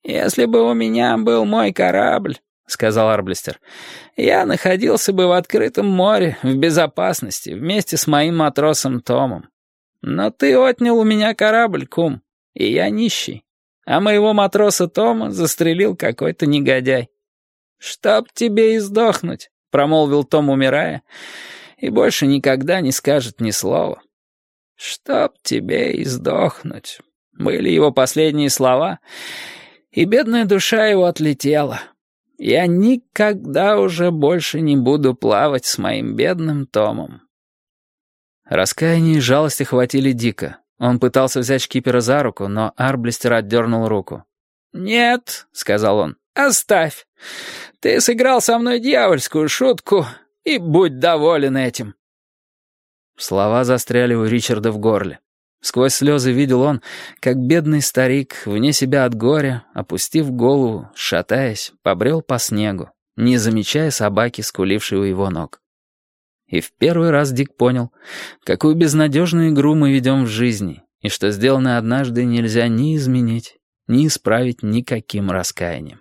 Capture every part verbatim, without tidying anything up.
«Если бы у меня был мой корабль, — сказал Арблистер, — я находился бы в открытом море, в безопасности, вместе с моим матросом Томом. Но ты отнял у меня корабль, кум, и я нищий, а моего матроса Тома застрелил какой-то негодяй. Чтоб тебе и сдохнуть, — промолвил Том, умирая, и больше никогда не скажет ни слова. Чтоб тебе и сдохнуть, — были его последние слова, и бедная душа его отлетела. Я никогда уже больше не буду плавать с моим бедным Томом». Раскаяние и жалость охватили Дика. Он пытался взять шкипера за руку, но Арблистер отдернул руку. «Нет», — сказал он, — «оставь. Ты сыграл со мной дьявольскую шутку, и будь доволен этим». Слова застряли у Ричарда в горле. Сквозь слезы видел он, как бедный старик, вне себя от горя, опустив голову, шатаясь, побрел по снегу, не замечая собаки, скулившей у его ног. И в первый раз Дик понял, какую безнадежную игру мы ведем в жизни, и что сделанное однажды нельзя ни изменить, ни исправить никаким раскаянием.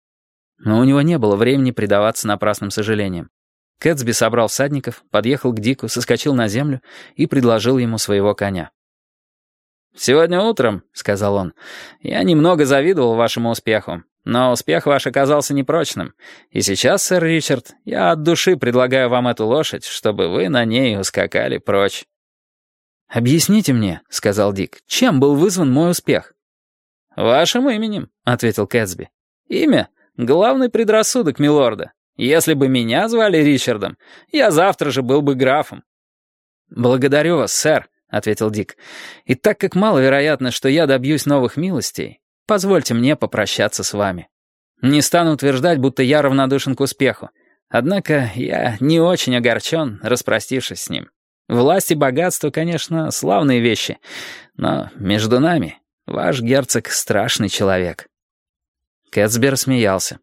Но у него не было времени предаваться напрасным сожалениям. Кэтсби собрал всадников, подъехал к Дику, соскочил на землю и предложил ему своего коня. «Сегодня утром, — сказал он, — я немного завидовал вашему успеху, но успех ваш оказался непрочным, и сейчас, сэр Ричард, я от души предлагаю вам эту лошадь, чтобы вы на ней ускакали прочь». «Объясните мне, — сказал Дик, — чем был вызван мой успех?» «Вашим именем, — ответил Кэтсби. Имя — главный предрассудок милорда. Если бы меня звали Ричардом, я завтра же был бы графом». «Благодарю вас, сэр, — ответил Дик. «И так как маловероятно, что я добьюсь новых милостей, позвольте мне попрощаться с вами. Не стану утверждать, будто я равнодушен к успеху. Однако я не очень огорчен, распростившись с ним. Власть и богатство, конечно, славные вещи, но между нами ваш герцог — страшный человек». Кэтсби рассмеялся.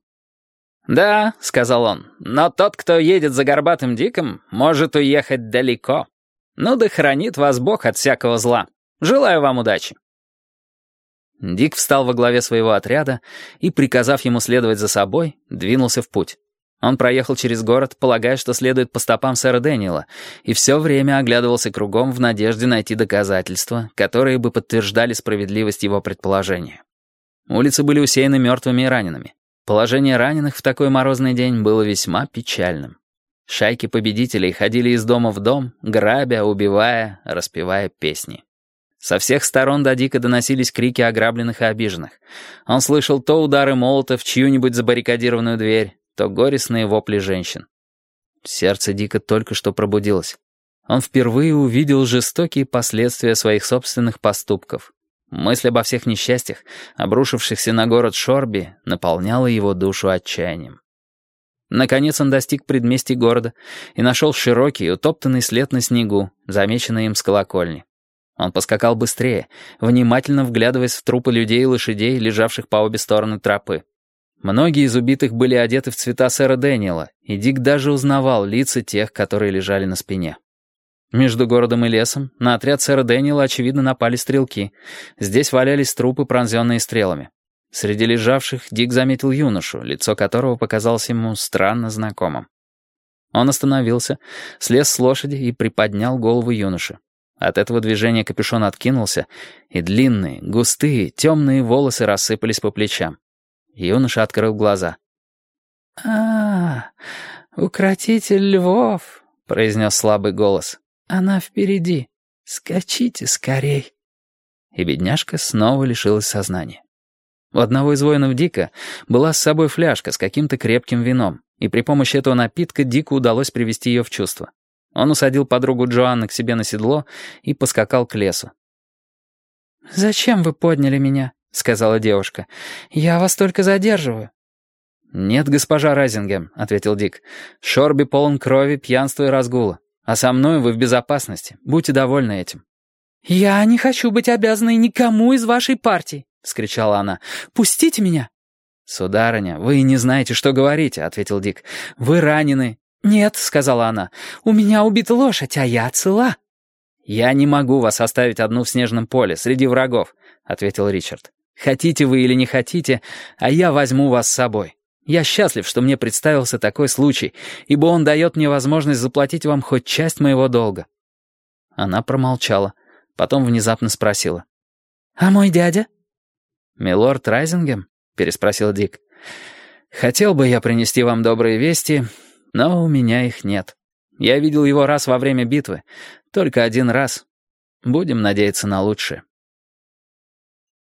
«Да, — сказал он, — но тот, кто едет за горбатым Диком, может уехать далеко. Ну да хранит вас Бог от всякого зла. Желаю вам удачи». Дик встал во главе своего отряда и, приказав ему следовать за собой, двинулся в путь. Он проехал через город, полагая, что следует по стопам сэра Дэниела, и все время оглядывался кругом в надежде найти доказательства, которые бы подтверждали справедливость его предположения. Улицы были усеяны мертвыми и ранеными. Положение раненых в такой морозный день было весьма печальным. Шайки победителей ходили из дома в дом, грабя, убивая, распевая песни. Со всех сторон до Дика доносились крики ограбленных и обиженных. Он слышал то удары молота в чью-нибудь забаррикадированную дверь, то горестные вопли женщин. Сердце Дика только что пробудилось. Он впервые увидел жестокие последствия своих собственных поступков. Мысль обо всех несчастьях, обрушившихся на город Шорби, наполняла его душу отчаянием. Наконец он достиг предместий города и нашел широкий, утоптанный след на снегу, замеченный им с колокольни. Он поскакал быстрее, внимательно вглядываясь в трупы людей и лошадей, лежавших по обе стороны тропы. Многие из убитых были одеты в цвета сэра Дэниела, и Дик даже узнавал лица тех, которые лежали на спине. Между городом и лесом на отряд сэра Дэниела, очевидно, напали стрелки. Здесь валялись трупы, пронзенные стрелами. Среди лежавших Дик заметил юношу, лицо которого показалось ему странно знакомым. Он остановился, слез с лошади и приподнял голову юноши. От этого движения капюшон откинулся, и длинные, густые, темные волосы рассыпались по плечам. Юноша открыл глаза. «А, укротитель львов», — произнес слабый голос. «Она впереди. Скачите скорей». И бедняжка снова лишилась сознания. У одного из воинов Дика была с собой фляжка с каким-то крепким вином, и при помощи этого напитка Дику удалось привести ее в чувство. Он усадил подругу Джоанны к себе на седло и поскакал к лесу. «Зачем вы подняли меня?» — сказала девушка. «Я вас только задерживаю». «Нет, госпожа Райзингем», — ответил Дик. «Шорби полон крови, пьянства и разгула. А со мной вы в безопасности. Будьте довольны этим». «Я не хочу быть обязанной никому из вашей партии», — вскричала она. «Пустите меня». «Сударыня, вы не знаете, что говорите», — ответил Дик. «Вы ранены». «Нет», — сказала она, — «у меня убита лошадь, а я цела». «Я не могу вас оставить одну в снежном поле, среди врагов», — ответил Ричард. Хотите вы или не хотите, а я возьму вас с собой. Я счастлив, что мне представился такой случай, ибо он дает мне возможность заплатить вам хоть часть моего долга». Она промолчала, потом внезапно спросила: «А мой дядя?» «Милорд Райзингем?» — переспросил Дик. «Хотел бы я принести вам добрые вести, но у меня их нет. Я видел его раз во время битвы, только один раз. Будем надеяться на лучшее».